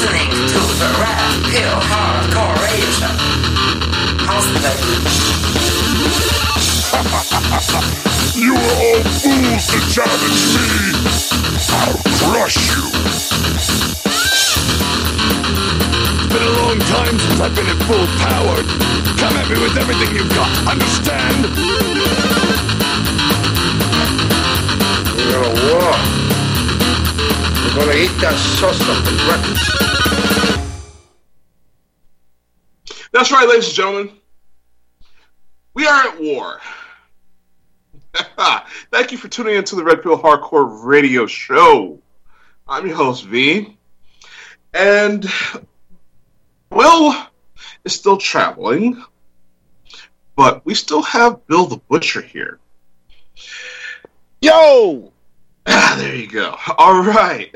listening to the Red Pill Hardcore Radio Show. How's that? You are all fools to challenge me! I'll crush you! It's been a long time since I've been at full power. Come at me with everything you've got, understand? We're gonna war. We're gonna eat that sauce for breakfast. That's right, ladies and gentlemen. We are at war. Thank you for tuning in to the Red Pill Hardcore Radio Show. I'm your host, V. And Will is still traveling, but we still have Bill the Butcher here. Yo! There you go. All right.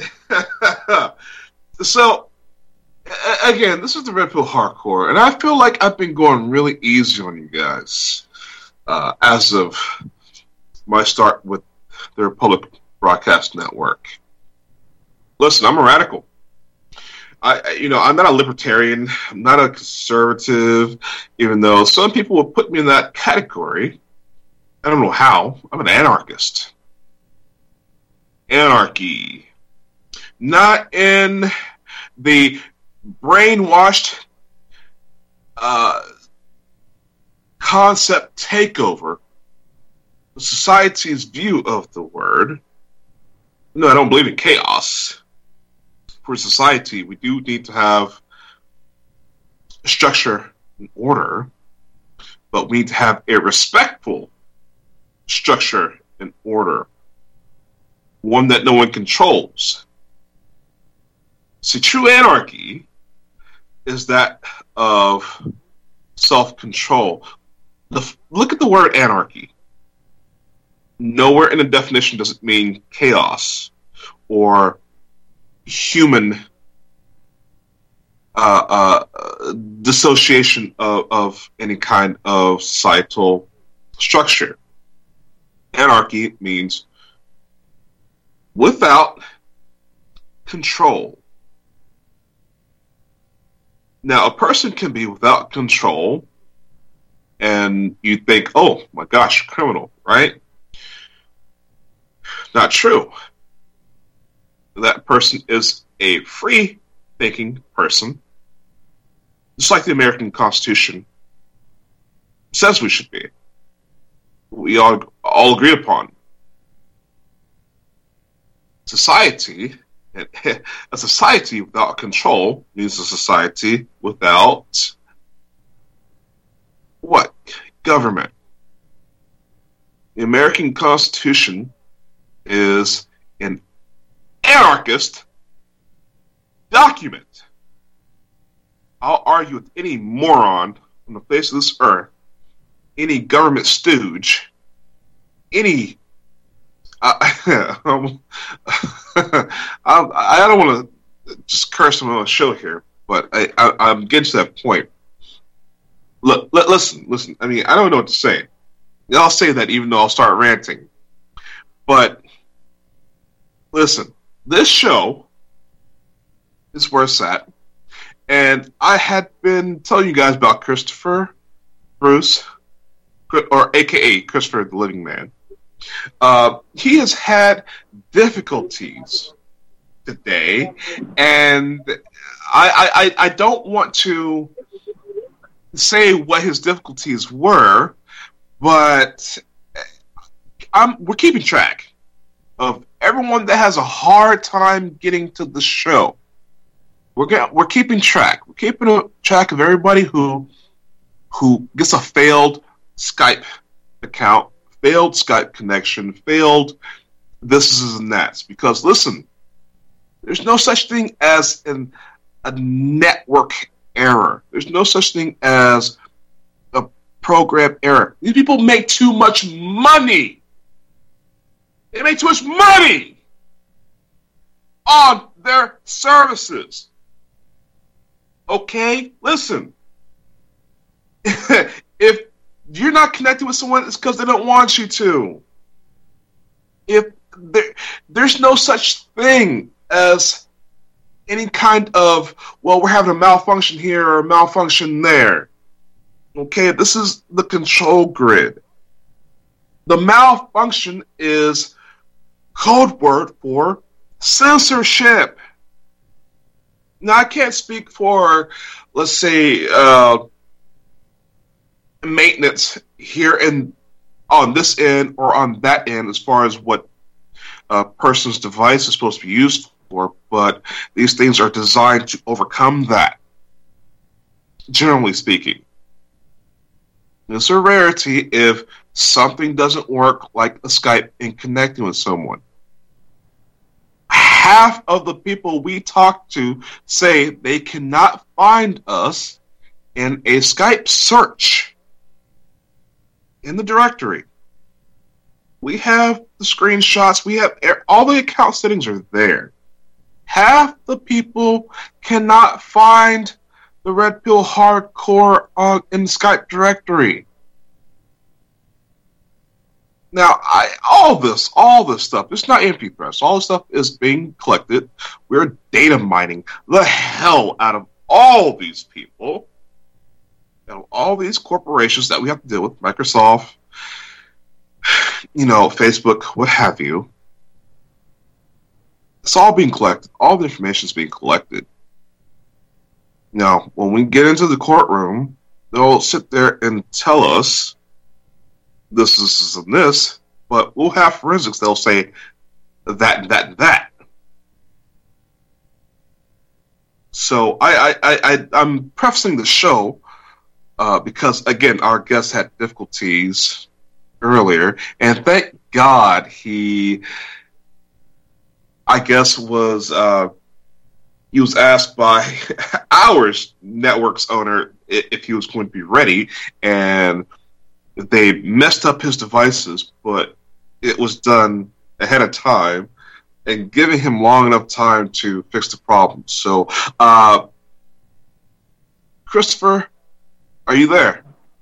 So, again, this is the Red Pill Hardcore, and I feel like I've been going really easy on you guys as of my start with the Republic Broadcast Network. Listen, I'm a radical. I'm not a libertarian. I'm not a conservative, even though some people would put me in that category. I don't know how. I'm an anarchist. Anarchy. Not in the brainwashed concept takeover, society's view of the word. No, I don't believe in chaos. For society, we do need to have structure and order, but we need to have a respectful structure and order, one that no one controls. See, true anarchy is that of self-control. Look at the word anarchy. Nowhere in the definition does it mean chaos or human dissociation of any kind of societal structure. Anarchy means without control. Now, a person can be without control, and you think, oh my gosh, criminal, right? Not true. That person is a free-thinking person, just like the American Constitution says we should be. We all agree upon. Society, a society without control means a society without what? Government. The American Constitution is an anarchist document. I'll argue with any moron on the face of this earth, any government stooge, any I don't want to just curse him on the show here, but I'm getting to that point. Look, listen. I mean, I don't know what to say. I'll say that even though I'll start ranting. But listen, this show is where it's at. And I had been telling you guys about Christopher Bruce, or AKA Christopher the Living Man. He has had difficulties today, and I don't want to say what his difficulties were, but we're keeping track of everyone that has a hard time getting to the show. We're keeping track. We're keeping track of everybody who gets a failed Skype account, failed Skype connection, failed this and that. Because listen, there's no such thing as a network error. There's no such thing as a program error. These people make too much money. They make too much money on their services. Okay? Listen. If you're not connected with someone, it's because they don't want you to. If there's no such thing as any kind of, well, we're having a malfunction here or a malfunction there. Okay, this is the control grid. The malfunction is code word for censorship. Now, I can't speak for, let's say, maintenance here and on this end or on that end as far as what a person's device is supposed to be used for, but these things are designed to overcome that, generally speaking. It's a rarity if something doesn't work like a Skype in connecting with someone. Half of the people we talk to say they cannot find us in a Skype search in the directory. We have the screenshots. We have all the account settings are there. Half the people cannot find the Red Pill Hardcore in the Skype directory. Now, all this stuff, it's not empty threats. All this stuff is being collected. We're data mining the hell out of all these people, and all these corporations that we have to deal with, Microsoft, Facebook, what have you. It's all being collected. All the information is being collected. Now, when we get into the courtroom, they'll sit there and tell us this, and this, but we'll have forensics. They'll say that, and that, and that. So I'm prefacing the show because, again, our guest had difficulties earlier, and thank God he, I guess, was he was asked by our network's owner if he was going to be ready, and they messed up his devices, but it was done ahead of time and giving him long enough time to fix the problem. So, Christopher, are you there?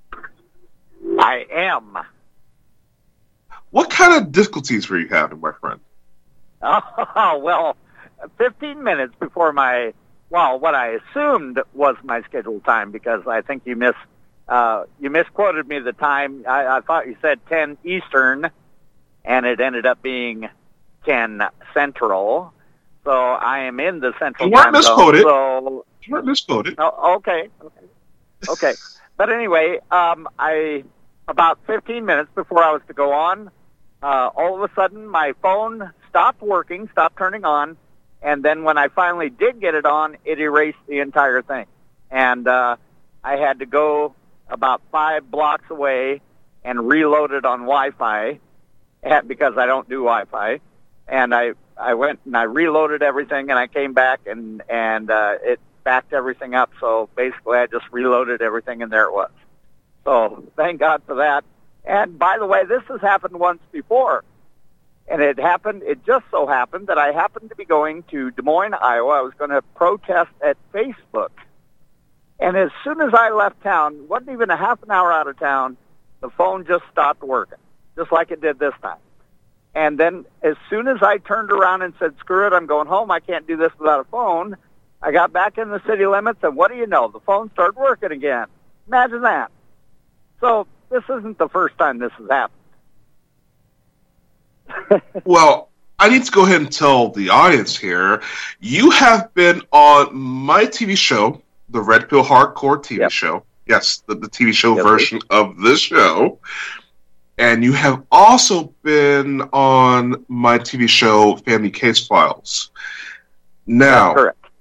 I am. What kind of difficulties were you having, my friend? Oh, well, 15 minutes before what I assumed was my scheduled time, because I think you misquoted me the time. I thought you said 10 Eastern, and it ended up being 10 Central. So I am in the Central time zone. So you weren't misquoted. Oh, okay. But anyway, about 15 minutes before I was to go on, all of a sudden my phone stopped working, stopped turning on, and then when I finally did get it on, it erased the entire thing. And I had to go about 5 blocks away and reload it on Wi-Fi because I don't do Wi-Fi. And I went and I reloaded everything, and I came back and it backed everything up. So basically I just reloaded everything, and there it was. So thank God for that. And by the way, this has happened once before. And it just so happened that I happened to be going to Des Moines, Iowa. I was going to protest at Facebook. And as soon as I left town, wasn't even a half an hour out of town, the phone just stopped working, just like it did this time. And then as soon as I turned around and said, screw it, I'm going home, I can't do this without a phone, I got back in the city limits, and what do you know? The phone started working again. Imagine that. So this isn't the first time this has happened. Well, I need to go ahead and tell the audience here, you have been on my TV show, the Red Pill Hardcore TV show. Yes, the TV show version of this show. And you have also been on my TV show, Family Case Files. Now,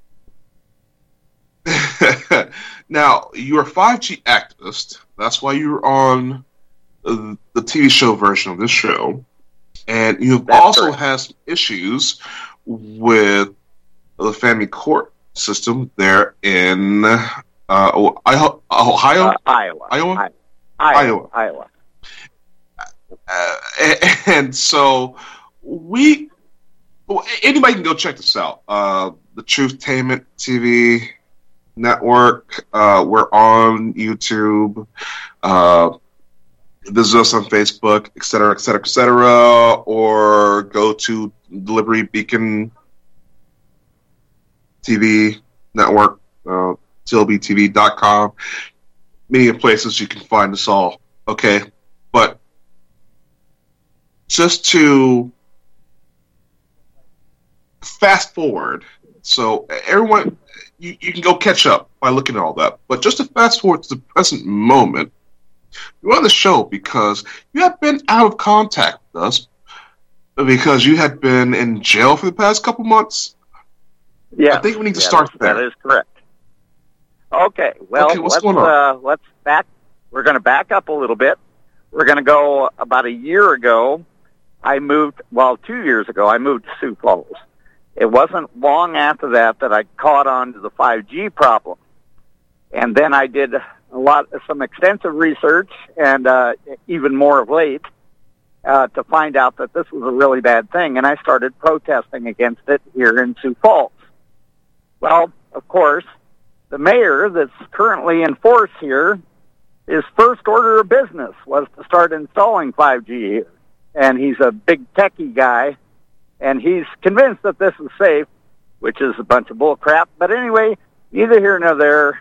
correct. Now, you're a 5G activist. That's why you're on the TV show version of this show. And you've also had some issues with the family court system there in Ohio? Iowa. And so anybody can go check this out. The Truthtainment TV network. We're on YouTube. Visit us on Facebook, et cetera, or go to Liberty Beacon TV network, TLBTV.com, many places you can find us all. Okay, but just to fast forward, so everyone, you can go catch up by looking at all that. But just to fast forward to the present moment, you're on the show because you have been out of contact with us because you had been in jail for the past couple months. Yeah, I think we need to start there. That is correct. Okay, well, what's going on? Let's back. We're going to back up a little bit. We're going to go about a year ago. 2 years ago, I moved to Sioux Falls. It wasn't long after that I caught on to the 5G problem. And then I did some extensive research, and even more of late, to find out that this was a really bad thing. And I started protesting against it here in Sioux Falls. Well, of course, the mayor that's currently in force here, his first order of business was to start installing 5G here. And he's a big techie guy, and he's convinced that this is safe, which is a bunch of bull crap. But anyway, neither here nor there.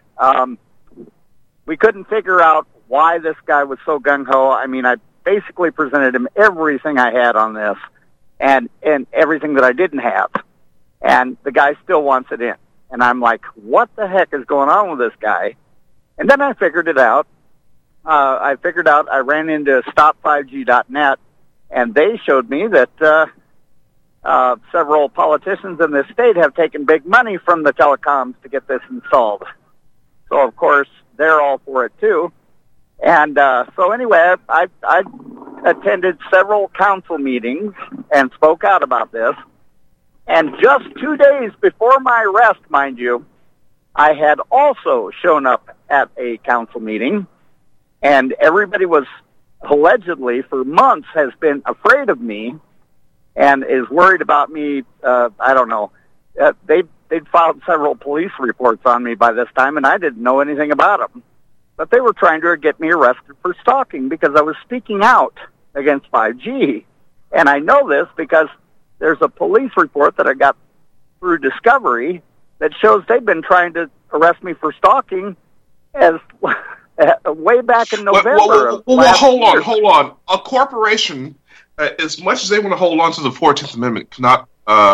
We couldn't figure out why this guy was so gung-ho. I mean, I basically presented him everything I had on this and everything that I didn't have. And the guy still wants it in. And I'm like, what the heck is going on with this guy? And then I figured it out. I ran into stop5g.net, and they showed me that several politicians in this state have taken big money from the telecoms to get this installed. So, of course, they're all for it, too. And so anyway, I attended several council meetings and spoke out about this. And just 2 days before my arrest, mind you, I had also shown up at a council meeting, and everybody was allegedly for months has been afraid of me and is worried about me. I don't know. They'd filed several police reports on me by this time, and I didn't know anything about them. But they were trying to get me arrested for stalking because I was speaking out against 5G. And I know this because there's a police report that I got through Discovery that shows they've been trying to arrest me for stalking as way back in November. Hold on. A corporation, as much as they want to hold on to the 14th Amendment, cannot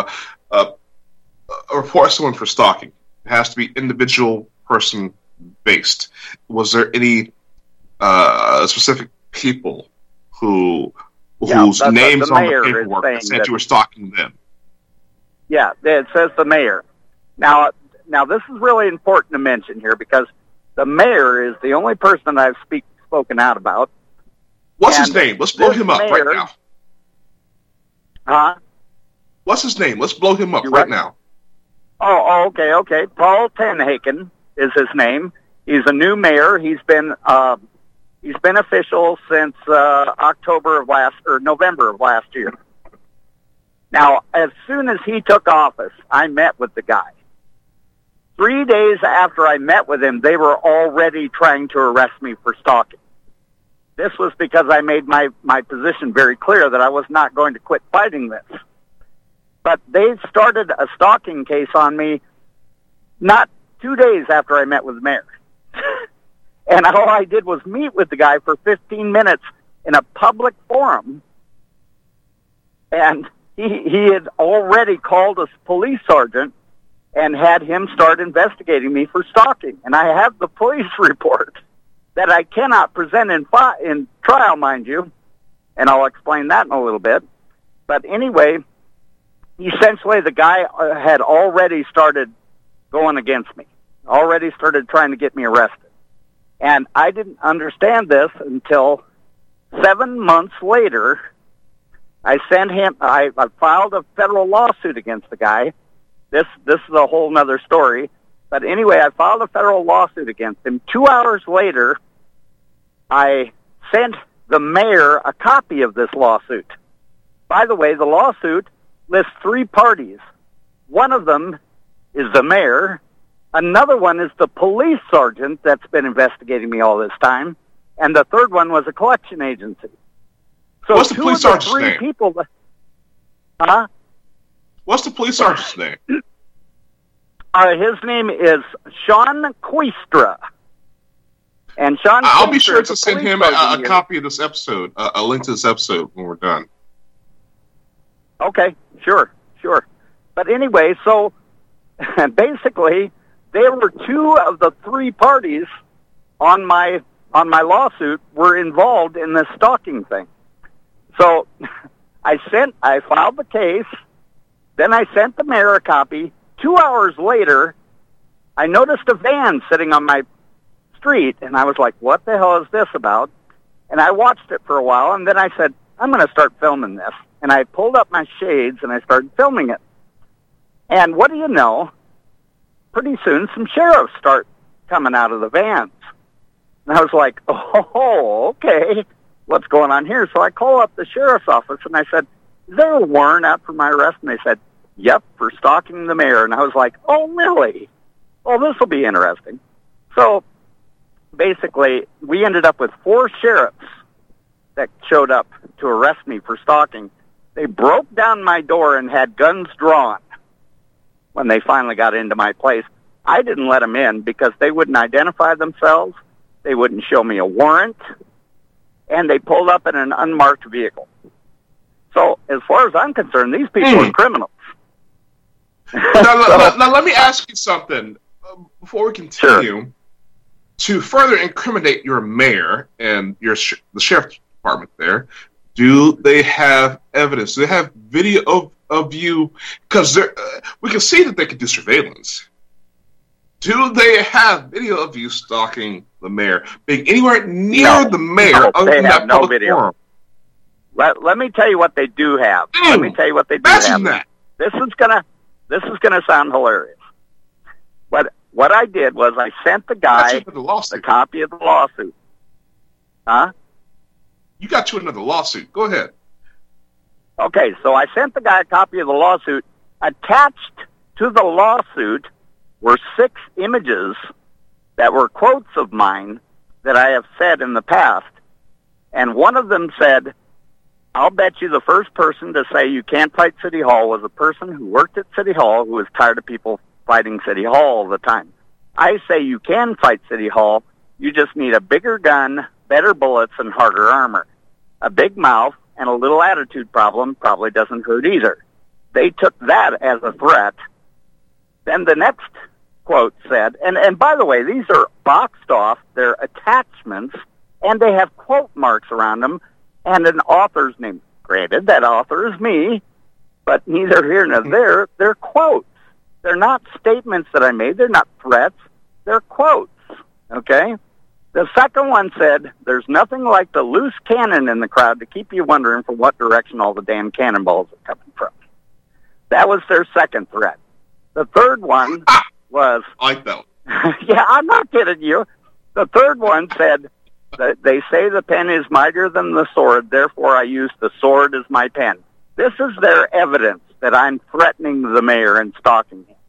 report someone for stalking. It has to be individual person based. Was there any specific people whose names on the paperwork that said you were stalking them? Yeah, it says the mayor. Now this is really important to mention here because the mayor is the only person I've spoken out about. What's his name? Let's blow him up right now. Huh? What's his name? Let's blow him up right now. Oh, okay. Paul Tenhaken is his name. He's a new mayor. He's been official since November of last year. Now, as soon as he took office, I met with the guy. 3 days after I met with him, they were already trying to arrest me for stalking. This was because I made my position very clear that I was not going to quit fighting this. But they started a stalking case on me not 2 days after I met with the mayor. And all I did was meet with the guy for 15 minutes in a public forum. And he had already called a police sergeant and had him start investigating me for stalking. And I have the police report that I cannot present in trial, mind you. And I'll explain that in a little bit. But anyway, essentially the guy had already started going against me, already started trying to get me arrested. And I didn't understand this until 7 months later. I filed a federal lawsuit against the guy. This is a whole nother story. But anyway, I filed a federal lawsuit against him. 2 hours later, I sent the mayor a copy of this lawsuit. By the way, the lawsuit lists 3 parties. One of them is the mayor. Another one is the police sergeant that's been investigating me all this time. And the third one was a collection agency. So what's the police sergeant's name? Huh? What's the police sergeant's name? His name is Sean Quistra. And Sean I'll Quistra be sure is to a send police him sergeant a here. copy of this episode, a link to this episode when we're done. Okay, sure. But anyway, so basically, there were 2 of the 3 parties on my lawsuit were involved in this stalking thing. So I filed the case, then I sent the mayor a copy. 2 hours later, I noticed a van sitting on my street, and I was like, what the hell is this about? And I watched it for a while, and then I said, I'm going to start filming this. And I pulled up my shades, and I started filming it. And what do you know? Pretty soon, some sheriffs start coming out of the vans. And I was like, oh, okay, what's going on here? So I call up the sheriff's office, and I said, is there a warrant out for my arrest? And they said, yep, for stalking the mayor. And I was like, oh, really? Well, this will be interesting. So basically, we ended up with 4 sheriffs that showed up to arrest me for stalking. They broke down my door and had guns drawn when they finally got into my place. I didn't let them in because they wouldn't identify themselves. They wouldn't show me a warrant. And they pulled up in an unmarked vehicle. So as far as I'm concerned, these people are criminals. Now, let me ask you something before we continue. Sure. To further incriminate your mayor and the sheriff's department there, do they have evidence? Do they have video of you? Because we can see that they can do surveillance. Do they have video of you stalking the mayor, being anywhere near the mayor other than that no public video. forum? Let me tell you what they do have. Let me tell you what they do Imagine have. that. This is gonna sound hilarious. What I did was I sent the guy a copy of the lawsuit. Huh? You got you another lawsuit. Go ahead. Okay, so I sent the guy a copy of the lawsuit. Attached to the lawsuit were 6 images that were quotes of mine that I have said in the past. And one of them said, I'll bet you the first person to say you can't fight City Hall was a person who worked at City Hall who was tired of people fighting City Hall all the time. I say you can fight City Hall. You just need a bigger gun, better bullets, and harder armor. A big mouth and a little attitude problem probably doesn't hurt either. They took that as a threat. Then the next quote said, and by the way, these are boxed off, they're attachments, and they have quote marks around them, and an author's name. Granted, that author is me, but neither here nor there. They're quotes. They're not statements that I made. They're not threats. They're quotes, okay? The second one said, there's nothing like the loose cannon in the crowd to keep you wondering from what direction all the damn cannonballs are coming from. That was their second threat. The third one was... I like that one. Yeah, I'm not kidding you. The third one said, that they say the pen is mightier than the sword, therefore I use the sword as my pen. This is their evidence that I'm threatening the mayor and stalking him.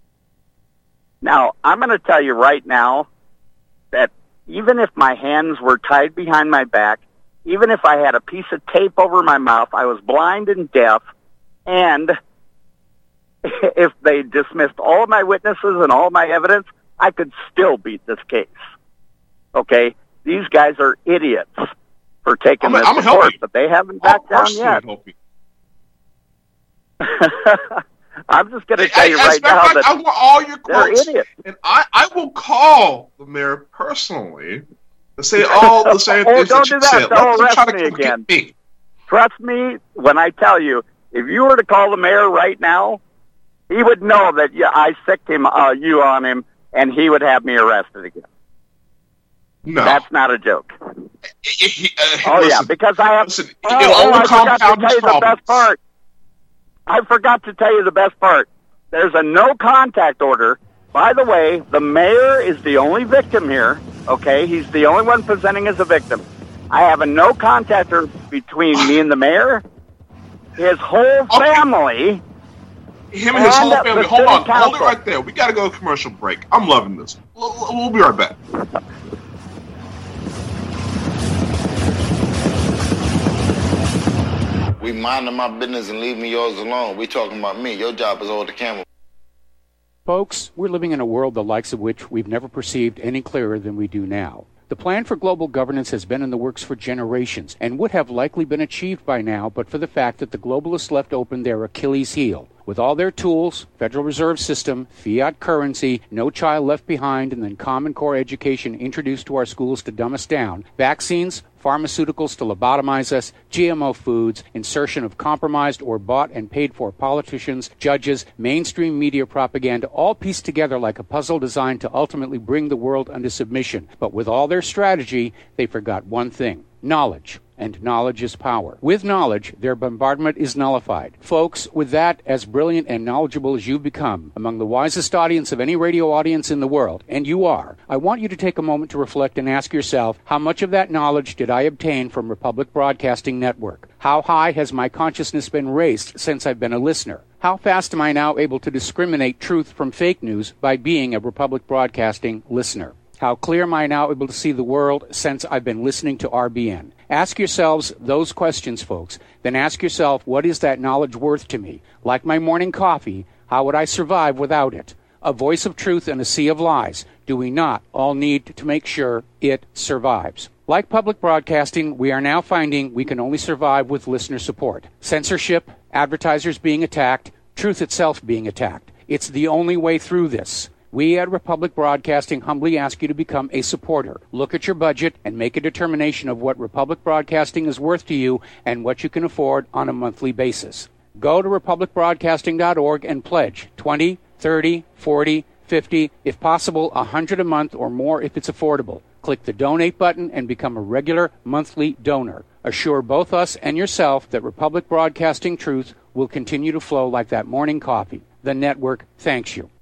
Now, I'm going to tell you right now that even if my hands were tied behind my back, even if I had a piece of tape over my mouth, I was blind and deaf, and if they dismissed all of my witnesses and all of my evidence, I could still beat this case. Okay? These guys are idiots for taking this to court, but they haven't backed down yet. I'm just going to tell you right now that I want all your quotes, they're idiots. and I will call the mayor personally to say all the same things don't that you do that. said. Don't Let them try arrest to me come get again. me. Trust me when I tell you, if you were to call the mayor right now, he would know that I sicked you on him, and he would have me arrested again. No, that's not a joke. Listen, because I have. Listen, I forgot to tell you the best part. I forgot to tell you the best part. There's a no contact order. By the way, the mayor is the only victim here. Okay, he's the only one presenting as a victim. I have a no contact order between me and the mayor, his whole family. Him and his whole family. Hold it right there. We got to go to commercial break. I'm loving this. We'll be right back. We minding my business and leaving yours alone. We talking about me. Your job is hold the camera. Folks, we're living in a world the likes of which we've never perceived any clearer than we do now. The plan for global governance has been in the works for generations and would have likely been achieved by now but for the fact that the globalists left open their Achilles heel. With all their tools, Federal Reserve System, fiat currency, no child left behind, and then Common Core education introduced to our schools to dumb us down, vaccines, pharmaceuticals to lobotomize us, GMO foods, insertion of compromised or bought and paid for politicians, judges, mainstream media propaganda, all pieced together like a puzzle designed to ultimately bring the world under submission. But with all their strategy, they forgot one thing: knowledge. And knowledge is power. With knowledge, their bombardment is nullified. Folks, with that, as brilliant and knowledgeable as you've become, among the wisest audience of any radio audience in the world, and you are, I want you to take a moment to reflect and ask yourself, how much of that knowledge did I obtain from Republic Broadcasting Network? How high has my consciousness been raised since I've been a listener? How fast am I now able to discriminate truth from fake news by being a Republic Broadcasting listener? How clear am I now able to see the world since I've been listening to RBN? Ask yourselves those questions, folks. Then ask yourself, what is that knowledge worth to me? Like my morning coffee, how would I survive without it? A voice of truth in a sea of lies. Do we not all need to make sure it survives? Like public broadcasting, we are now finding we can only survive with listener support. Censorship, advertisers being attacked, truth itself being attacked. It's the only way through this. We at Republic Broadcasting humbly ask you to become a supporter. Look at your budget and make a determination of what Republic Broadcasting is worth to you and what you can afford on a monthly basis. Go to republicbroadcasting.org and pledge $20, $30, $40, $50, if possible, $100 a month or more if it's affordable. Click the donate button and become a regular monthly donor. Assure both us and yourself that Republic Broadcasting truth will continue to flow like that morning coffee. The network thanks you.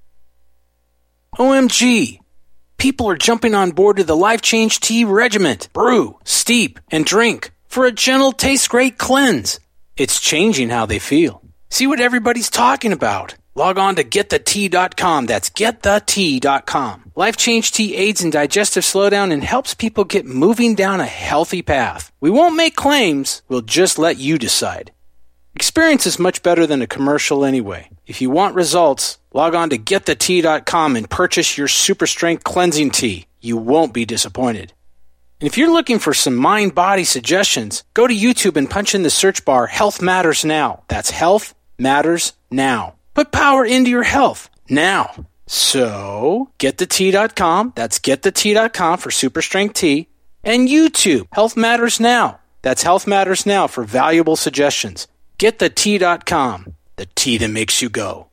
OMG! People are jumping on board to the Life Change Tea Regiment. Brew, steep, and drink for a gentle, taste-great cleanse. It's changing how they feel. See what everybody's talking about. Log on to getthetea.com. That's getthetea.com. Life Change Tea aids in digestive slowdown and helps people get moving down a healthy path. We won't make claims. We'll just let you decide. Experience is much better than a commercial anyway. If you want results, log on to getthetea.com and purchase your super strength cleansing tea. You won't be disappointed. And if you're looking for some mind-body suggestions, go to YouTube and punch in the search bar Health Matters Now. That's Health Matters Now. Put power into your health now. So, getthetea.com. That's getthetea.com for super strength tea. And YouTube, Health Matters Now. That's Health Matters Now for valuable suggestions. Getthetea.com, the tea that makes you go.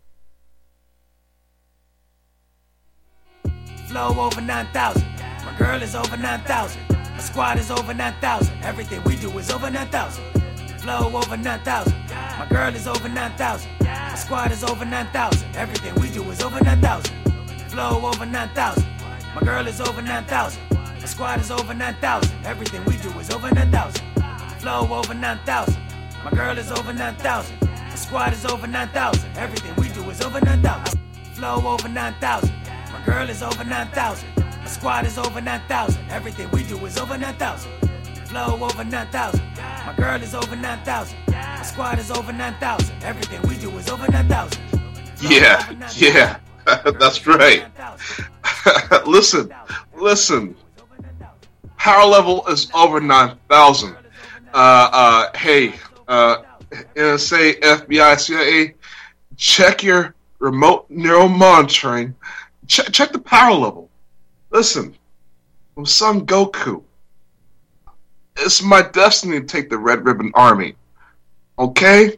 Flow over 9,000. My girl is over 9,000. My squad is over 9,000. Everything we do is over 9,000. Flow over 9,000. My girl is over 9,000. My squad is over 9,000. Everything we do is over 9,000. Flow over 9,000. My girl is over 9,000. My squad is over 9,000. Everything we do is over 9,000. Flow over 9,000. My girl is over 9,000. My squad is over 9,000. Everything we do is over 9,000. Flow over 9,000. My girl is over 9,000. My squad is over 9,000. Everything we do is over 9,000. Flow over 9,000. My girl is over 9,000. My squad is over 9,000. Everything we do is over 9,000. Yeah, that's right. Listen. Power level is over 9,000. Hey, NSA, FBI, CIA, check your remote neural monitoring. Check the power level. Listen, I'm Son Goku. It's my destiny to take the Red Ribbon Army. Okay?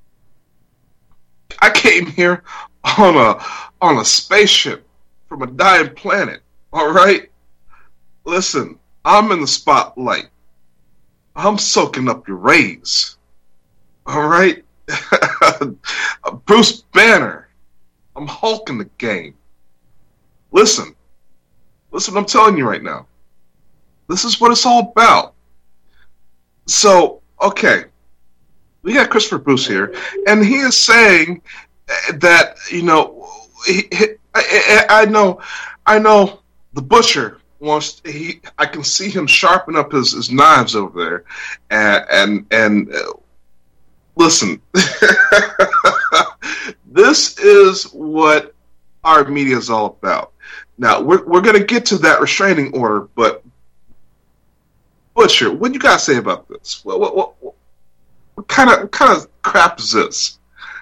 I came here on a spaceship from a dying planet. All right? Listen, I'm in the spotlight. I'm soaking up your rays. All right? Bruce Banner. I'm hulking the game. Listen what I'm telling you right now. This is what it's all about. So, okay. We got Christopher Bruce here, and he is saying that, I know the butcher wants. I can see him sharpen up his knives over there, and listen, this is what our media is all about. Now, we're going to get to that restraining order, but Butcher, what you got to say about this? What kind of crap is this?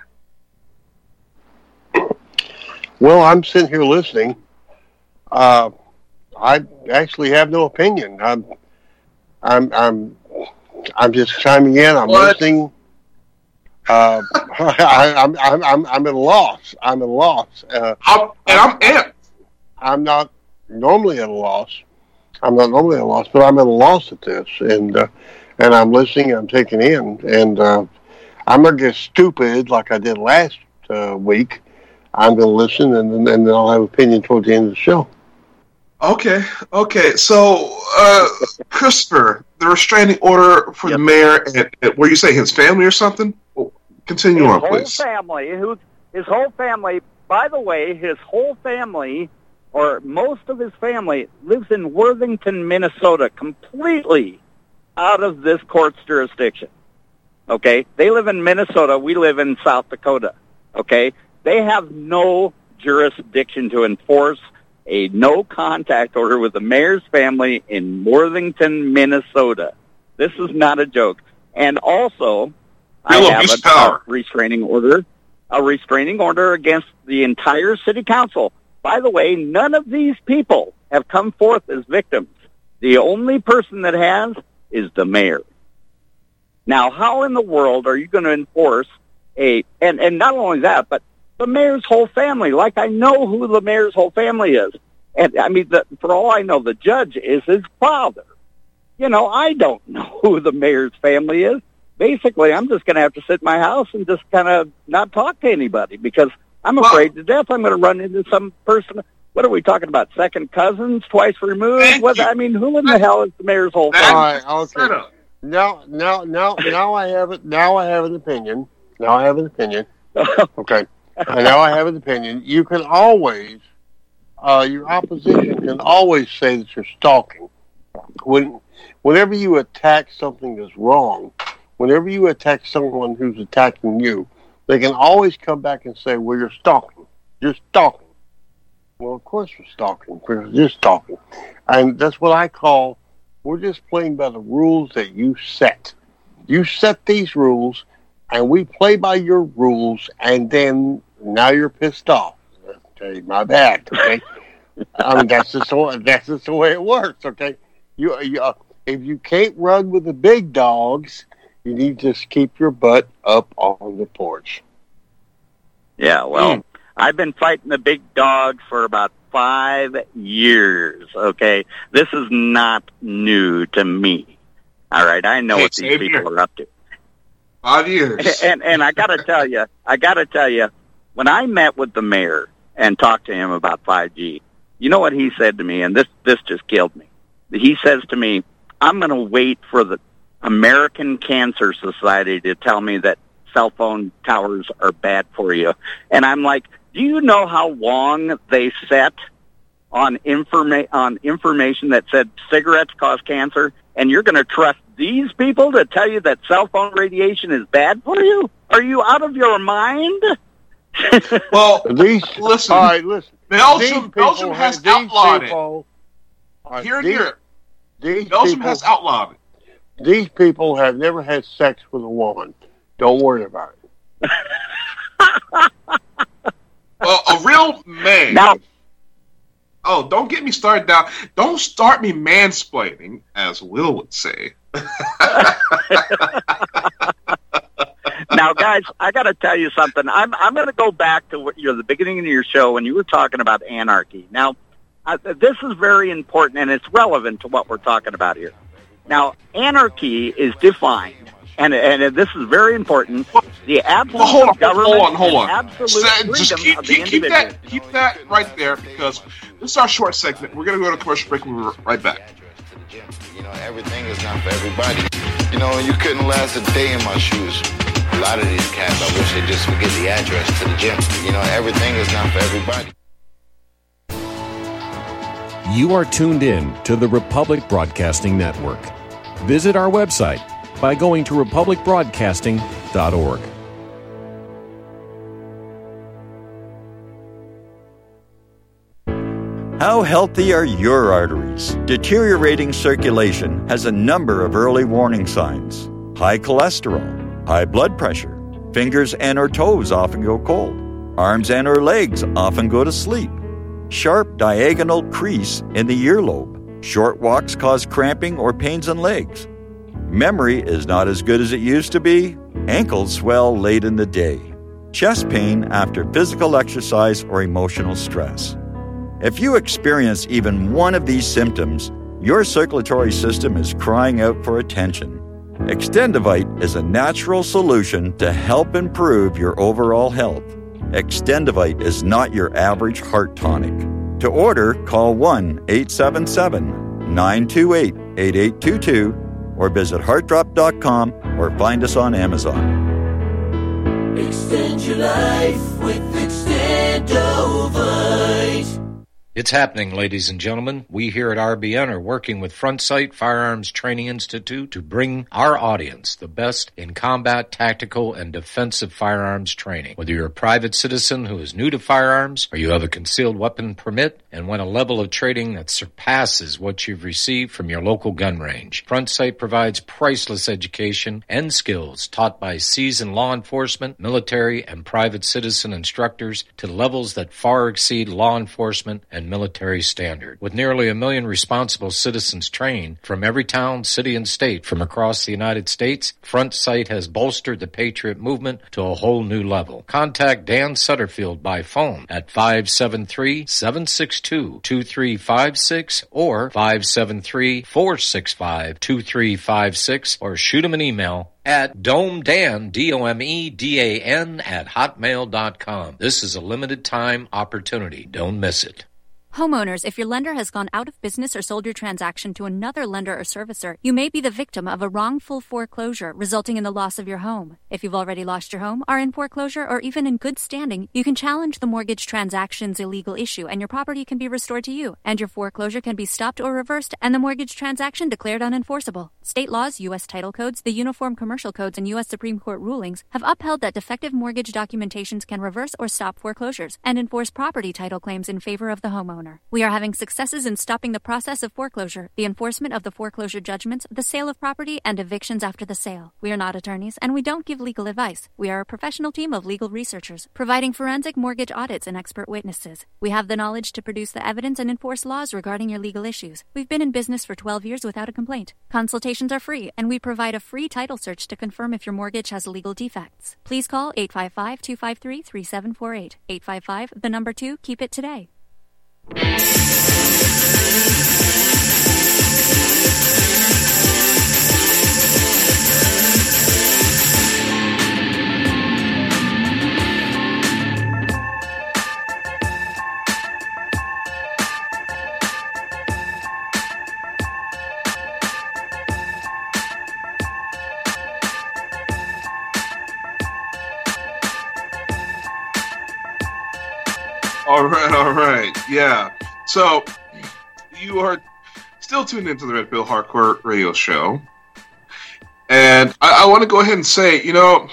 Well, I'm sitting here listening. I actually have no opinion. I'm just chiming in. I'm listening. I'm at a loss. I'm at a loss. I'm amped. I'm not normally at a loss. But I'm at a loss at this, and I'm listening. I'm taking in, and I'm not get stupid like I did last week. I'm going to listen, and then I'll have opinion towards the end of the show. Okay. So, Christopher, the restraining order for the mayor, and were you saying his family or something? Continue on, please. His whole family, by the way, his whole family, or most of his family, lives in Worthington, Minnesota, completely out of this court's jurisdiction. Okay? They live in Minnesota. We live in South Dakota. Okay? They have no jurisdiction to enforce a no-contact order with the mayor's family in Worthington, Minnesota. This is not a joke. And also, I have a restraining order against the entire city council. By the way, none of these people have come forth as victims. The only person that has is the mayor. Now, how in the world are you going to enforce and not only that, but the mayor's whole family? Like, I know who the mayor's whole family is. And, I mean, for all I know, the judge is his father. You know, I don't know who the mayor's family is. Basically, I'm just going to have to sit in my house and just kind of not talk to anybody because I'm afraid to death I'm going to run into some person. What are we talking about? Second cousins, twice removed? I mean, who in the hell is the mayor's whole family? All right, okay. Now I have it. Now I have an opinion. Okay. And now I have an opinion. You can always, your opposition can always say that you're stalking. Whenever you attack something that's wrong, whenever you attack someone who's attacking you, they can always come back and say, well, you're stalking. You're stalking. Well, of course we're stalking. We're just stalking. And that's what I call, we're just playing by the rules that you set. You set these rules, and we play by your rules, and then now you're pissed off. Okay, my bad, okay? I mean, that's just the way it works, okay? You if you can't run with the big dogs, you need to just keep your butt up on the porch. Yeah, well, I've been fighting the big dog for about 5 years, okay? This is not new to me, all right? I know what these people are up to. 5 years. And I got to tell you, when I met with the mayor and talked to him about 5G, you know what he said to me, and this just killed me. He says to me, I'm going to wait for the American Cancer Society to tell me that cell phone towers are bad for you. And I'm like, do you know how long they set on information that said cigarettes cause cancer? And you're going to trust these people to tell you that cell phone radiation is bad for you? Are you out of your mind? Well, listen. All right, listen. Belgium has outlawed it. Here. Belgium has outlawed it. These people have never had sex with a woman. Don't worry about it. Well, a real man. Now, don't get me started now. Don't start me mansplaining, as Will would say. Now, guys, I got to tell you something. I'm going to go back to the beginning of your show when you were talking about anarchy. Now, this is very important, and it's relevant to what we're talking about here. Now, anarchy is defined, and this is very important. The absolute government, hold on. Absolute just freedom of the individual. Keep that right there, because this is our short segment. We're going to go to commercial break, and we'll be right back. You know, everything is not for everybody. You know, you couldn't last a day in my shoes. A lot of these cats, I wish they just would get the address to the gym. You know, everything is not for everybody. You are tuned in to the Republic Broadcasting Network. Visit our website by going to republicbroadcasting.org. How healthy are your arteries? Deteriorating circulation has a number of early warning signs. High cholesterol, high blood pressure, fingers and or toes often go cold, arms and or legs often go to sleep, sharp diagonal crease in the earlobe, short walks cause cramping or pains in legs. Memory is not as good as it used to be, ankles swell late in the day, chest pain after physical exercise or emotional stress. If you experience even one of these symptoms, your circulatory system is crying out for attention. Extendivite is a natural solution to help improve your overall health. Extendivite is not your average heart tonic. To order, call 1-877-928-8822 or visit heartdrop.com or find us on Amazon. Extend your life with Extendovite. It's happening, ladies and gentlemen. We here at RBN are working with Front Sight Firearms Training Institute to bring our audience the best in combat, tactical, and defensive firearms training. Whether you're a private citizen who is new to firearms, or you have a concealed weapon permit and want a level of training that surpasses what you've received from your local gun range, Front Sight provides priceless education and skills taught by seasoned law enforcement, military, and private citizen instructors to levels that far exceed law enforcement and military standard. With nearly 1 million responsible citizens trained from every town, city, and state from across the United States, Front Sight has bolstered the Patriot movement to a whole new level. Contact Dan Sutterfield by phone at 573-762-2356 or 573-465-2356 or shoot him an email at domedan, DOMEDAN, at hotmail.com. This is a limited time opportunity. Don't miss it. Homeowners, if your lender has gone out of business or sold your transaction to another lender or servicer, you may be the victim of a wrongful foreclosure, resulting in the loss of your home. If you've already lost your home, are in foreclosure, or even in good standing, you can challenge the mortgage transaction's illegal issue, and your property can be restored to you, and your foreclosure can be stopped or reversed, and the mortgage transaction declared unenforceable. State laws, U.S. title codes, the Uniform Commercial Codes, and U.S. Supreme Court rulings have upheld that defective mortgage documentations can reverse or stop foreclosures and enforce property title claims in favor of the homeowner. We are having successes in stopping the process of foreclosure, the enforcement of the foreclosure judgments, the sale of property, and evictions after the sale. We are not attorneys, and we don't give legal advice. We are a professional team of legal researchers, providing forensic mortgage audits and expert witnesses. We have the knowledge to produce the evidence and enforce laws regarding your legal issues. We've been in business for 12 years without a complaint. Consultations are free, and we provide a free title search to confirm if your mortgage has legal defects. Please call 855-253-3748. 855, the number 2, keep it today. All right, yeah. So, you are still tuned into the Red Pill Hardcore Radio Show. And I want to go ahead and say,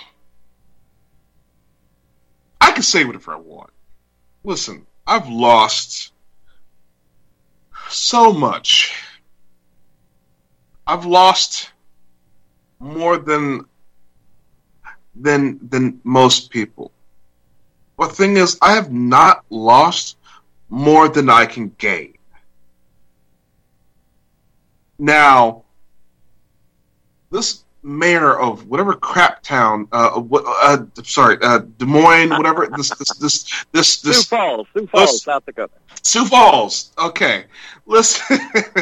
I can say whatever I want. Listen, I've lost so much. I've lost more than most people. But the thing is, I have not lost more than I can gain. Now, this mayor of whatever crap town, Des Moines, whatever, Sioux Falls, South Dakota. Sioux Falls. Okay, listen,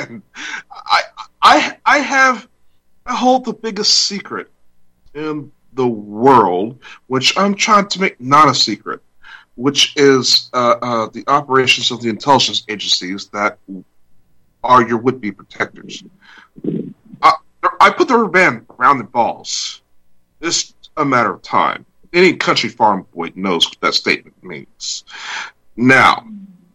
I hold the biggest secret in the world, which I'm trying to make not a secret, which is the operations of the intelligence agencies that are your would-be protectors. I put the rubber band around their balls. It's a matter of time. Any country farm boy knows what that statement means. Now,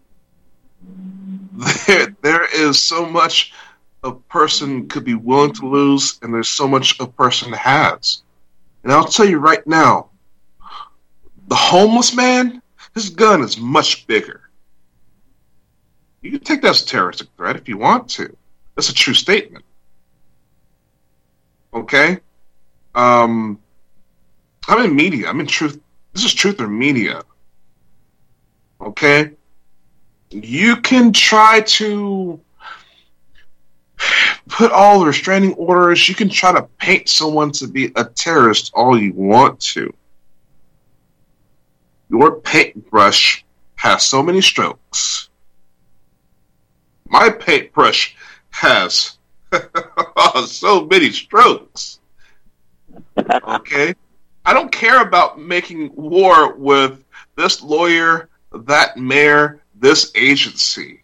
there is so much a person could be willing to lose, and there's so much a person has. And I'll tell you right now, the homeless man, his gun is much bigger. You can take that as a terroristic threat if you want to. That's a true statement. Okay? I'm in media. I'm in truth. This is Truth or Media. Okay? You can try to put all the restraining orders. You can try to paint someone to be a terrorist all you want to. Your paintbrush has so many strokes. My paintbrush has so many strokes. Okay? I don't care about making war with this lawyer, that mayor, this agency.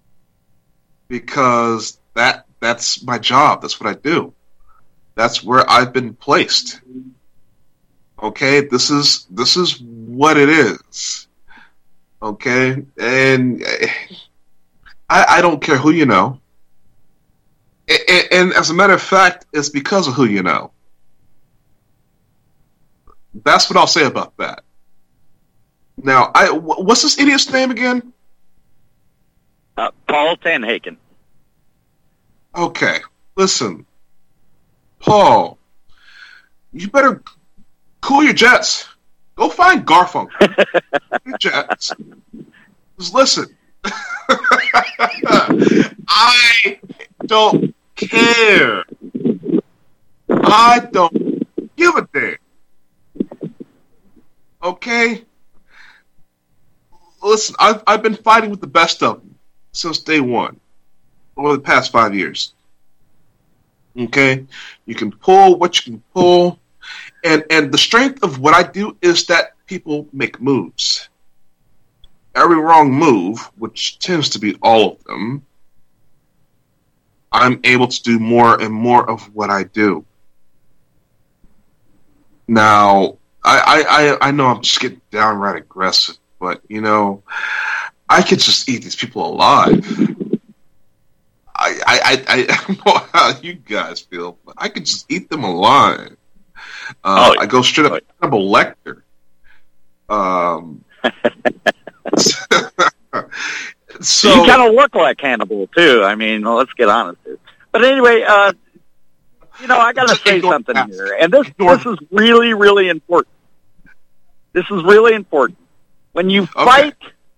Because that's my job. That's what I do. That's where I've been placed. Okay? This is what it is. Okay? And I don't care who you know. And as a matter of fact, it's because of who you know. That's what I'll say about that. Now, what's this idiot's name again? Paul Tenhaken. Okay, listen. Paul, you better cool your jets. Go find Garfunkel. Your jets. Just listen. I don't care. I don't give a damn. Okay? Listen, I've been fighting with the best of them since day one, over the past 5 years. Okay? You can pull what you can pull, and the strength of what I do is that people make moves. Every wrong move, which tends to be all of them, I'm able to do more and more of what I do. Now, I know I'm just getting downright aggressive, but, you know, I could just eat these people alive. I don't know how you guys feel, but I could just eat them alive. I go straight up Hannibal Lecter. So you kind of look like Hannibal too. I mean, let's get honest here. But anyway, you know, I got to say something here, and this is really, really important. This is really important. When you fight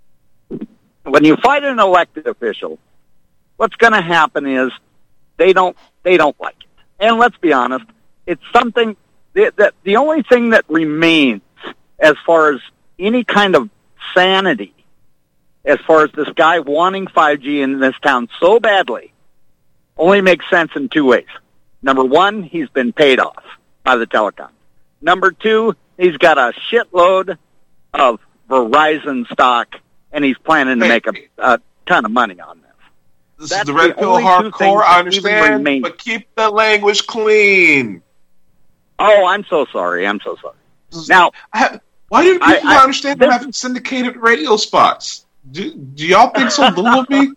an elected official, what's going to happen is they don't like it. And let's be honest, it's something that the only thing that remains as far as any kind of sanity, as far as this guy wanting 5G in this town so badly, only makes sense in two ways. Number one, he's been paid off by the telecom. Number two, he's got a shitload of Verizon stock, and he's planning to make a ton of money on this. This is the Red Pill Hardcore, I understand, but keep the language clean. Oh, I'm so sorry. Now, why do people not understand that having syndicated radio spots? Do y'all think so little of me?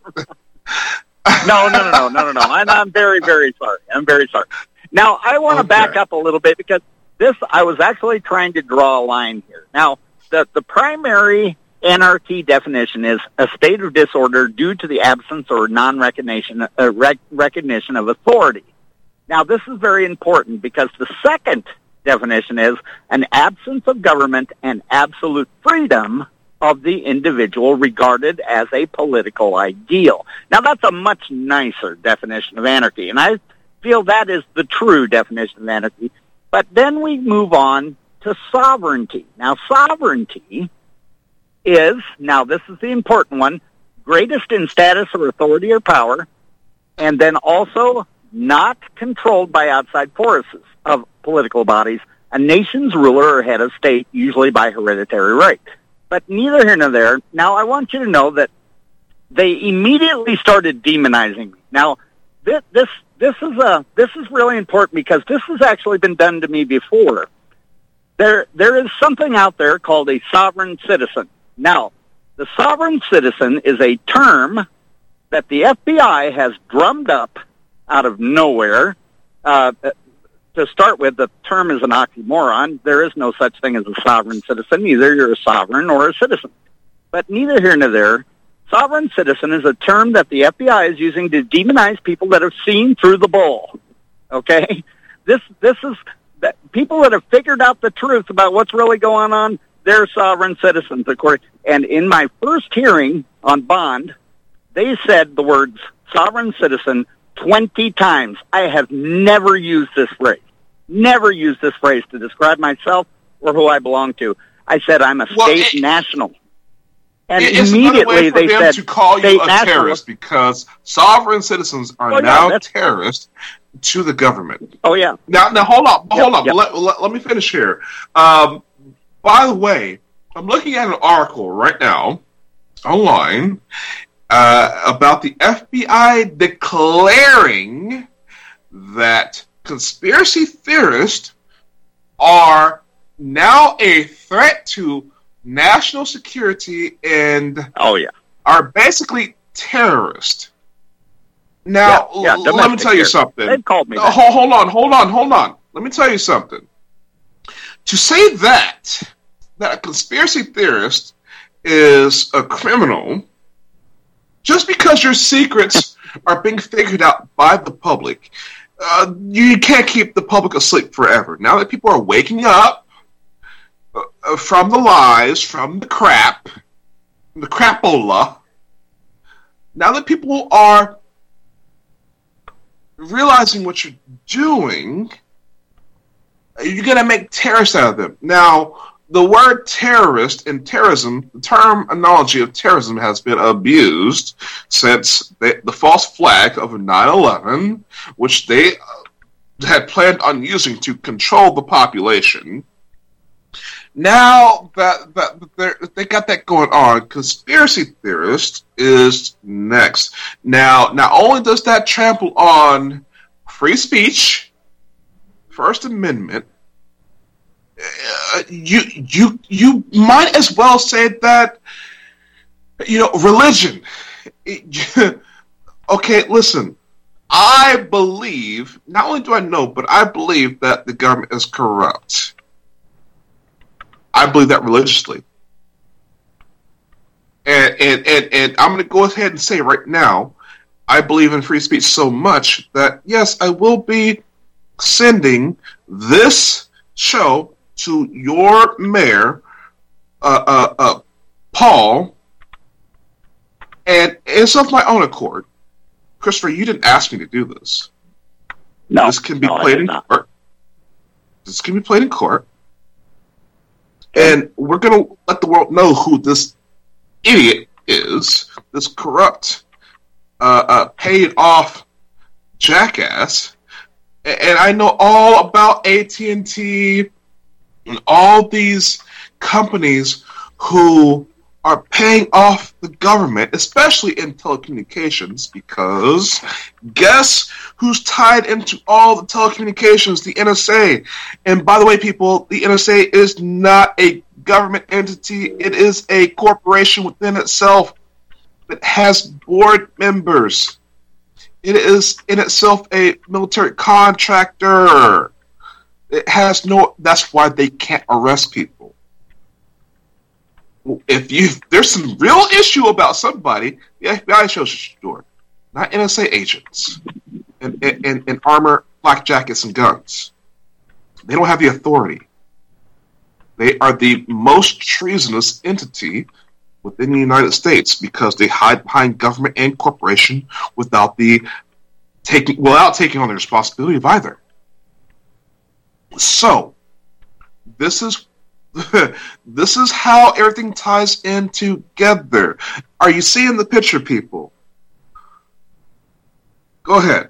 No. I'm very, very sorry. I'm very sorry. Now, I want to back up a little bit because I was actually trying to draw a line here. Now, the primary NRT definition is a state of disorder due to the absence or non-recognition recognition of authority. Now, this is very important because the second definition is an absence of government and absolute freedom of the individual regarded as a political ideal. Now, that's a much nicer definition of anarchy, and I feel that is the true definition of anarchy. But then we move on to sovereignty. Now, sovereignty is, now this is the important one, greatest in status or authority or power, and then also not controlled by outside forces of political bodies, a nation's ruler or head of state, usually by hereditary right. But neither here nor there. Now, I want you to know that they immediately started demonizing me. Now, this is really important because this has actually been done to me before. There is something out there called a sovereign citizen. Now, the sovereign citizen is a term that the FBI has drummed up out of nowhere. To start with, the term is an oxymoron. There is no such thing as a sovereign citizen. Either you're a sovereign or a citizen. But neither here nor there. Sovereign citizen is a term that the FBI is using to demonize people that have seen through the bull. Okay? This is that people that have figured out the truth about what's really going on, they're sovereign citizens, according. And in my first hearing on bond, they said the words sovereign citizen 20 times. I have never used this phrase. Never used this phrase to describe myself or who I belong to. I said I'm a state national. And immediately they said to call you a terrorist because sovereign citizens are now terrorists to the government. Oh yeah. Now hold on. Let me finish here. By the way, I'm looking at an article right now online about the FBI declaring that conspiracy theorists are now a threat to national security and are basically terrorists. Now, let me tell you something. They've called me that. Hold on. Let me tell you something. To say that a conspiracy theorist is a criminal just because your secrets are being figured out by the public, you can't keep the public asleep forever. Now that people are waking up from the lies, from the crap, the crapola, now that people are realizing what you're doing, you're going to make terrorists out of them. Now, the word terrorist and terrorism, the terminology of terrorism has been abused since the false flag of 9/11, which they had planned on using to control the population. Now that they got that going on, conspiracy theorist is next. Now, not only does that trample on free speech, First Amendment, you might as well say that, religion. Okay, listen. I believe, not only do I know, but I believe that the government is corrupt. I believe that religiously. And I'm going to go ahead and say right now, I believe in free speech so much that, yes, I will be sending this show to your mayor, Paul, and it's of my own accord. Christopher, you didn't ask me to do this. No. This can be played in court. This can be played in court. And we're going to let the world know who this idiot is, this corrupt, paid-off jackass. And I know all about AT&T and all these companies who are paying off the government, especially in telecommunications, because guess who's tied into all the telecommunications? The NSA. And by the way, people, the NSA is not a government entity. It is a corporation within itself that has board members. It is in itself a military contractor. It has that's why they can't arrest people. If there's some real issue about somebody, the FBI shows you the door, not NSA agents and armor, black jackets, and guns. They don't have the authority. They are the most treasonous entity within the United States because they hide behind government and corporation without taking on the responsibility of either. So, this is how everything ties in together. Are you seeing the picture, people? Go ahead.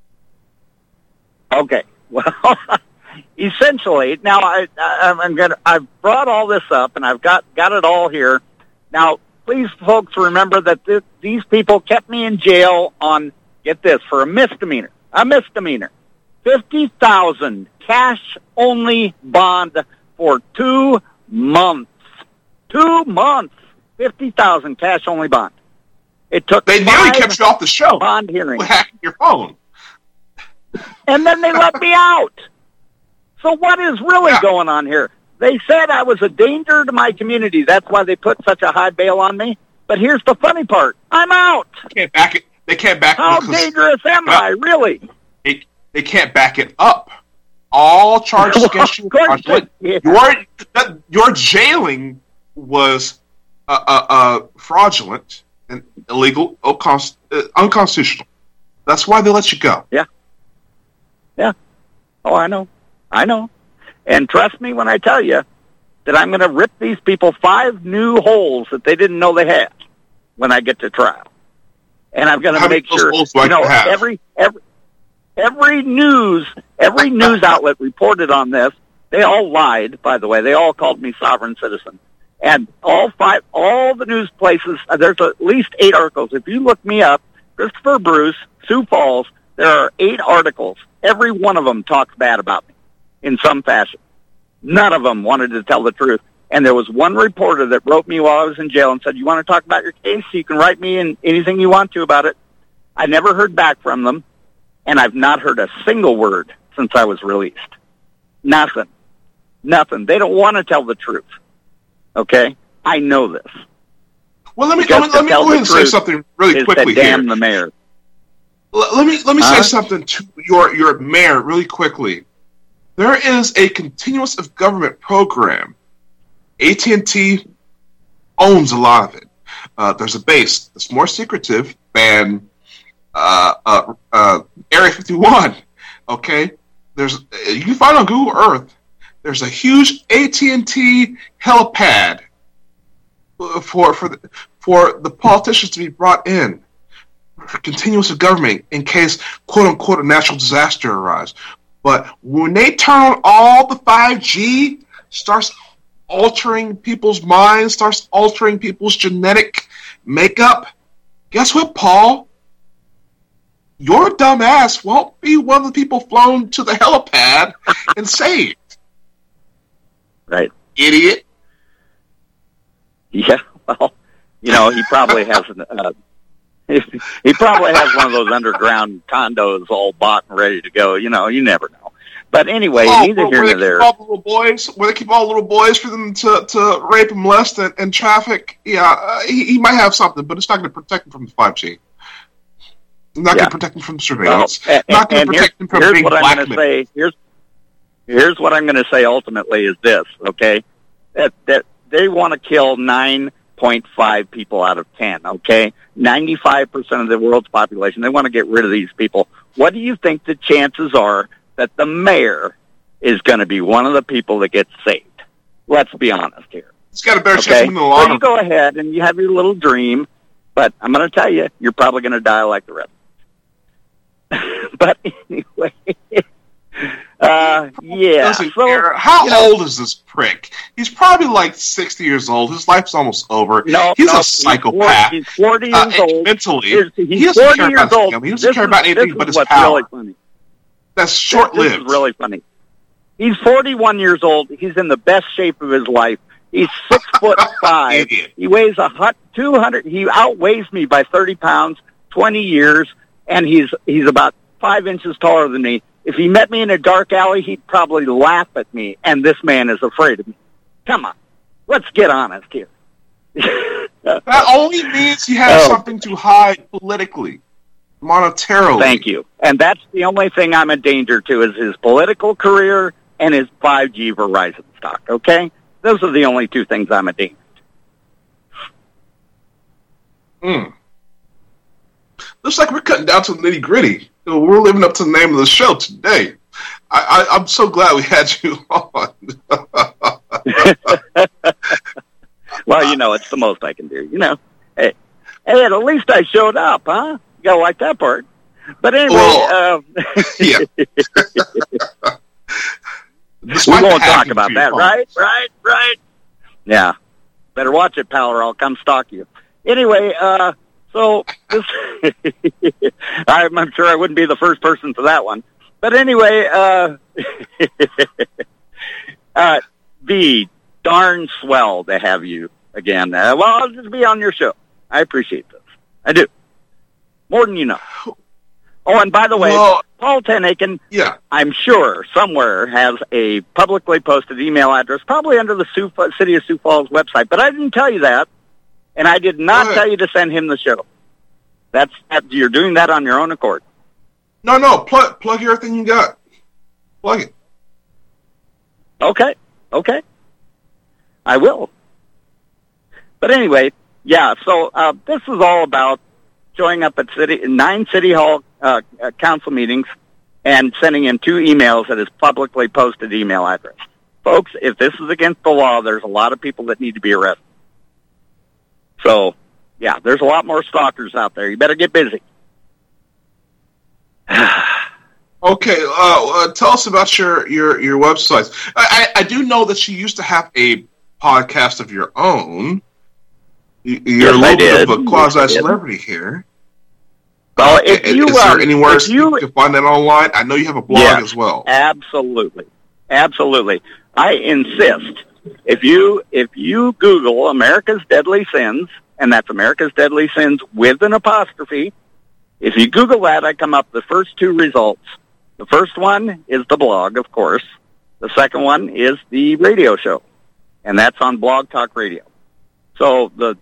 Okay. Well, essentially, now I've brought all this up and I've got it all here. Now, please, folks, remember that these people kept me in jail on, get this, for a misdemeanor. A misdemeanor. $50,000 cash only bond for 2 months. 2 months. $50,000 cash only bond. It took. They nearly kept you off the show. Bond hearings. Hacking your phone. And then they let me out. So what is really going on here? They said I was a danger to my community. That's why they put such a high bail on me. But here's the funny part. I'm out. They can't back it. They can't back it. How dangerous am I, really? They can't back it up. All charges against you are fraudulent. Your jailing was fraudulent and illegal, unconstitutional. That's why they let you go. Yeah. Oh, I know. And trust me when I tell you that I'm going to rip these people 5 new holes that they didn't know they had when I get to trial. And I'm going to make sure, every news outlet reported on this. They all lied, by the way. They all called me sovereign citizen. And all the news places, there's at least 8 articles. If you look me up, Christopher Bruce, Sioux Falls, there are 8 articles. Every one of them talks bad about me in some fashion. None of them wanted to tell the truth. And there was one reporter that wrote me while I was in jail and said, you want to talk about your case? You can write me in anything you want to about it. I never heard back from them, and I've not heard a single word since I was released. Nothing. They don't want to tell the truth. Okay? I know this. Well, let me go ahead and say something really quickly here. Damn the mayor. Let me say something to your mayor really quickly. There is a continuous of government program. AT&T owns a lot of it. There's a base that's more secretive than Area 51. Okay, you can find on Google Earth. There's a huge AT&T helipad for the politicians to be brought in for continuous of government in case quote unquote a natural disaster arrives. But when they turn on all the 5G, starts altering people's minds, starts altering people's genetic makeup, guess what, Paul? Your dumb ass won't be one of the people flown to the helipad and saved. Right. Idiot. Yeah, well, he probably has he probably has one of those underground condos all bought and ready to go. You never know. But anyway, neither here nor there. Where they keep all the little boys for them to rape and molest and traffic. Yeah, he might have something, but it's not going to protect him from the 5G. It's not going to protect him from surveillance. Not going to protect him from being blackmailed. Here's what I'm going to say ultimately is this, okay? That they want to kill 9.5 people out of 10, okay? 95% of the world's population, they want to get rid of these people. What do you think the chances are that the mayor is going to be one of the people that gets saved? Let's be honest here. It's got a better chance in the long run. So you go ahead and you have your little dream, but I'm going to tell you, you're probably going to die like the rest. But anyway, yeah. So, how old is this prick? He's probably like 60 years old. His life's almost over. He's a psychopath. He's 40 years old. Mentally, he's 40 years old. He doesn't care about anything but his power. Really funny. That's short-lived. This is really funny. He's 41 years old. He's in the best shape of his life. He's 6'5". He weighs 200. He outweighs me by 30 pounds, 20 years, and he's about 5 inches taller than me. If he met me in a dark alley, he'd probably laugh at me, and this man is afraid of me. Come on. Let's get honest here. That only means he has something to hide politically, monetarily. Thank you. And that's the only thing I'm a danger to is his political career and his 5G Verizon stock, okay? Those are the only 2 things I'm a danger to. Looks like we're cutting down to the nitty-gritty. We're living up to the name of the show today. I'm so glad we had you on. Well, it's the most I can do, Hey, at least I showed up, huh? You gotta like that part. But anyway, yeah. We won't talk about that, right? Yeah. Better watch it, pal, or I'll come stalk you. Anyway, so this, I'm sure I wouldn't be the first person for that one. But anyway, V, darn swell to have you again. Well, I'll just be on your show. I appreciate this. I do. More than you know. Oh, and by the way, Paul Ten-Aken, I'm sure somewhere has a publicly posted email address, probably under the City of Sioux Falls website, but I didn't tell you that. And I did not tell you to send him the show. You're doing that on your own accord. No. Plug everything you got. Plug it. Okay. I will. But anyway, yeah, so this is all about showing up at 9 City Hall council meetings and sending in 2 emails at his publicly posted email address. Folks, if this is against the law, there's a lot of people that need to be arrested. So, yeah, there's a lot more stalkers out there. You better get busy. Okay, tell us about your websites. I do know that you used to have a podcast of your own. You're a little bit of a quasi-celebrity here. Well, is there anywhere you can find that online? I know you have a blog as well. Absolutely. I insist. If you Google America's Deadly Sins, and that's America's Deadly Sins with an apostrophe, if you Google that, I come up the first 2 results. The first one is the blog, of course. The second one is the radio show, and that's on Blog Talk Radio. So the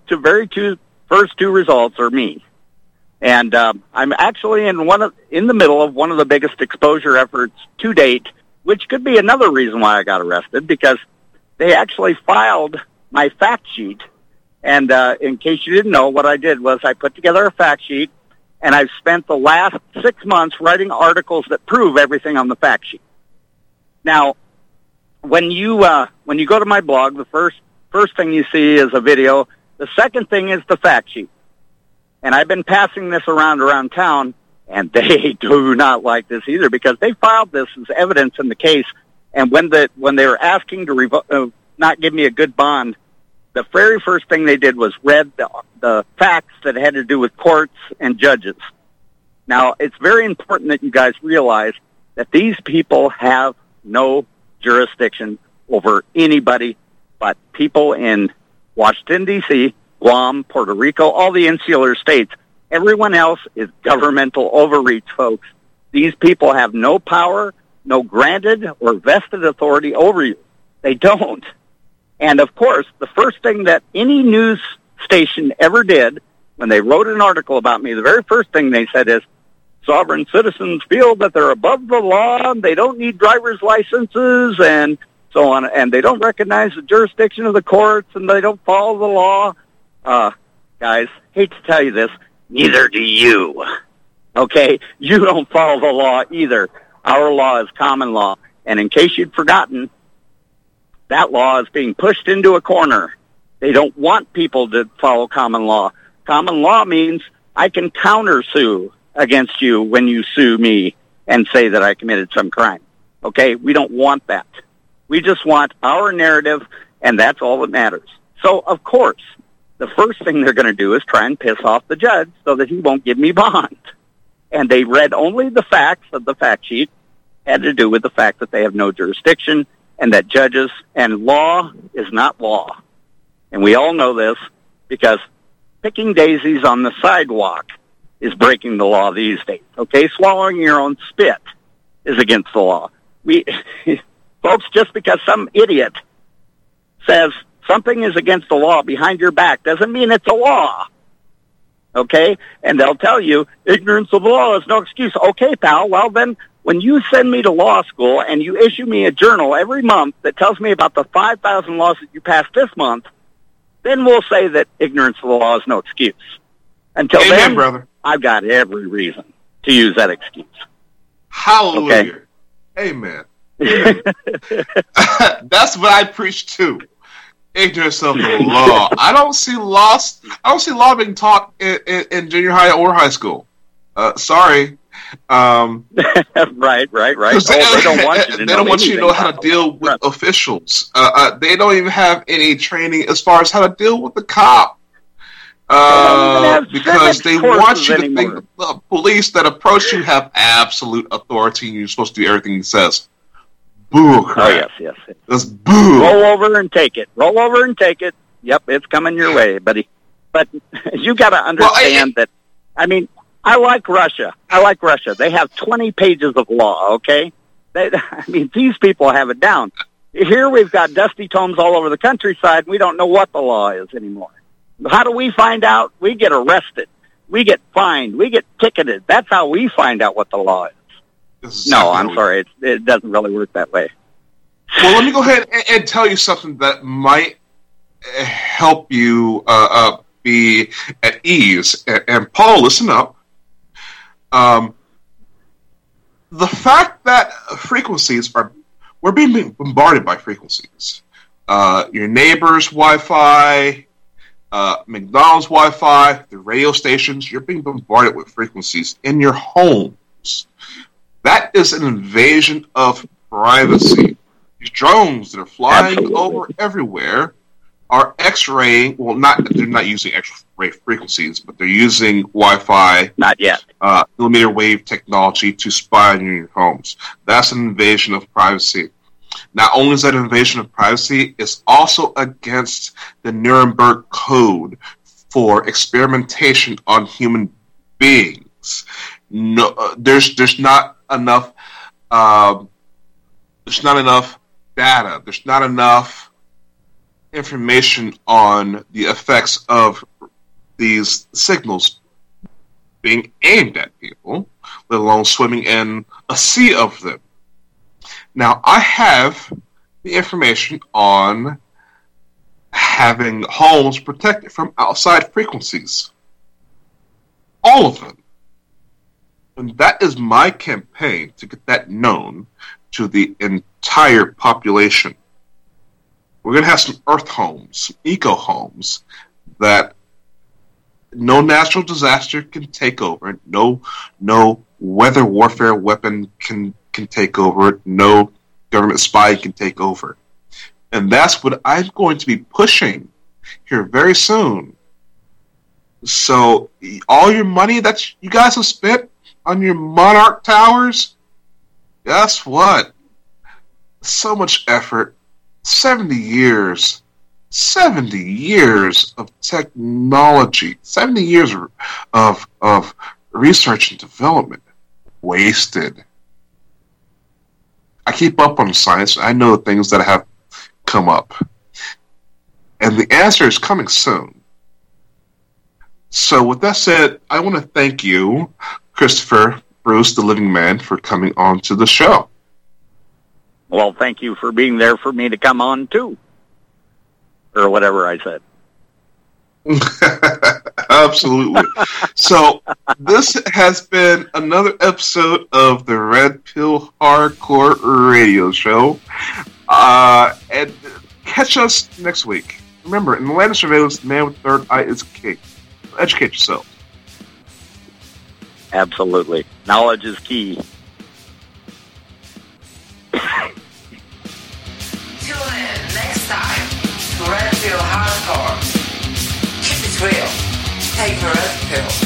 first 2 results are me. And I'm actually in the middle of one of the biggest exposure efforts to date, which could be another reason why I got arrested, because they actually filed my fact sheet. And in case you didn't know, what I did was I put together a fact sheet, and I've spent the last 6 months writing articles that prove everything on the fact sheet. Now, when you go to my blog, the first thing you see is a video. The second thing is the fact sheet. And I've been passing this around town, and they do not like this either, because they filed this as evidence in the case. And when they were asking to not give me a good bond, the very first thing they did was read the facts that had to do with courts and judges. Now, it's very important that you guys realize that these people have no jurisdiction over anybody but people in Washington, D.C., Guam, Puerto Rico, all the insular states. Everyone else is governmental overreach, folks. These people have no power, no granted or vested authority over you. They don't. And, of course, the first thing that any news station ever did when they wrote an article about me, the very first thing they said is, sovereign citizens feel that they're above the law, and they don't need driver's licenses, and so on, and they don't recognize the jurisdiction of the courts, and they don't follow the law. Guys, hate to tell you this, neither do you. Okay? You don't follow the law either. Our law is common law. And in case you'd forgotten, that law is being pushed into a corner. They don't want people to follow common law. Common law means I can countersue against you when you sue me and say that I committed some crime. Okay? We don't want that. We just want our narrative, and that's all that matters. So, of course, the first thing they're going to do is try and piss off the judge so that he won't give me bond. And they read only the facts of the fact sheet, had to do with the fact that they have no jurisdiction and that judges and law is not law. And we all know this because picking daisies on the sidewalk is breaking the law these days. Okay, swallowing your own spit is against the law. Folks, just because some idiot says something is against the law behind your back doesn't mean it's a law. Okay? And they'll tell you, ignorance of the law is no excuse. Okay, pal, well then, when you send me to law school and you issue me a journal every month that tells me about the 5,000 laws that you passed this month, then we'll say that ignorance of the law is no excuse. Until Amen, then, brother. I've got every reason to use that excuse. Hallelujah. Okay? Amen. That's what I preach too. Ignorance of the law. I don't see law being taught in junior high or high school. Sorry. Right. They don't want you to know. They don't want you to know how to deal with officials. They don't even have any training as far as how to deal with the cop. Because they want you to think the police that approach you have absolute authority and you're supposed to do everything he says. Boo. Oh, yes. That's boo. Roll over and take it. Yep, it's coming your way, buddy. But you got to understand that, I mean, I like Russia. They have 20 pages of law, okay? These people have it down. Here we've got dusty tomes all over the countryside. We don't know what the law is anymore. How do we find out? We get arrested. We get fined. We get ticketed. That's how we find out what the law is. No, I'm sorry. It doesn't really work that way. Well, let me go ahead and tell you something that might help you be at ease. And Paul, listen up. The fact that we're being bombarded by frequencies. Your neighbor's Wi-Fi, McDonald's Wi-Fi, the radio stations, you're being bombarded with frequencies in your homes. That is an invasion of privacy. These drones that are flying over everywhere are X-raying. Well, they're not using X-ray frequencies, but they're using Wi-Fi. Not yet. Millimeter wave technology to spy on your homes. That's an invasion of privacy. Not only is that an invasion of privacy, it's also against the Nuremberg Code for experimentation on human beings. No, there's not enough. There's not enough data. There's not enough information on the effects of these signals being aimed at people, let alone swimming in a sea of them. Now, I have the information on having homes protected from outside frequencies. All of them. And that is my campaign to get that known to the entire population. We're going to have some earth homes, some eco homes that no natural disaster can take over. No weather warfare weapon can take over. No government spy can take over. And that's what I'm going to be pushing here very soon. So all your money that you guys have spent on your Monarch Towers, guess what? So much effort. 70 years of technology, 70 years of research and development wasted. I keep up on science. I know the things that have come up. And the answer is coming soon. So with that said, I want to thank you, Christopher Bruce, the Living Man, for coming on to the show. Well, thank you for being there for me to come on, too. Or whatever I said. Absolutely. So, this has been another episode of the Red Pill Hardcore Radio Show. And catch us next week. Remember, in the land of surveillance, the man with the third eye is king. Educate yourself. Absolutely. Knowledge is key. Tune in next time to Red Pill Hardcore. Keep it real. Take a red pill.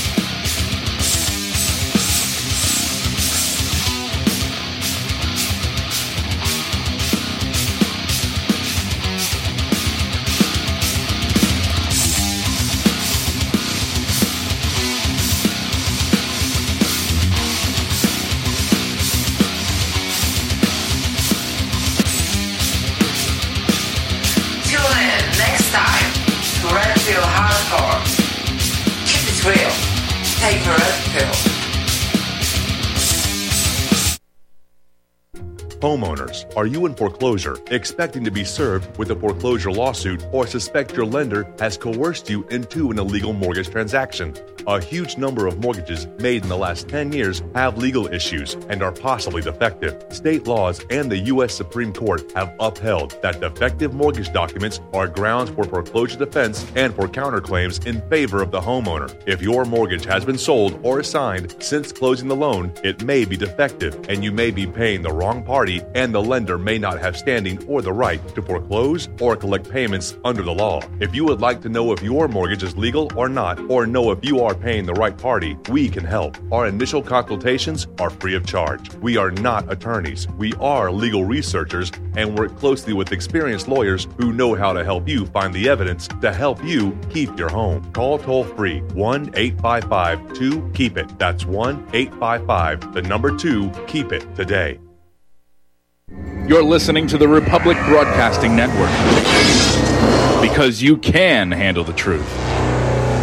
Real. Take a red pill. Homeowners, are you in foreclosure, expecting to be served with a foreclosure lawsuit, or suspect your lender has coerced you into an illegal mortgage transaction? A huge number of mortgages made in the last 10 years have legal issues and are possibly defective. State laws and the U.S. Supreme Court have upheld that defective mortgage documents are grounds for foreclosure defense and for counterclaims in favor of the homeowner. If your mortgage has been sold or assigned since closing the loan, it may be defective and you may be paying the wrong party, and the lender may not have standing or the right to foreclose or collect payments under the law. If you would like to know if your mortgage is legal or not, or know if you are paying the right party, we can help. Our initial consultations are free of charge. We are not attorneys. We are legal researchers and work closely with experienced lawyers who know how to help you find the evidence to help you keep your home. Call toll-free 1-855-2-KEEP-IT. That's 1-855-2-KEEP-IT today. You're listening to the Republic Broadcasting Network. because you can handle the truth.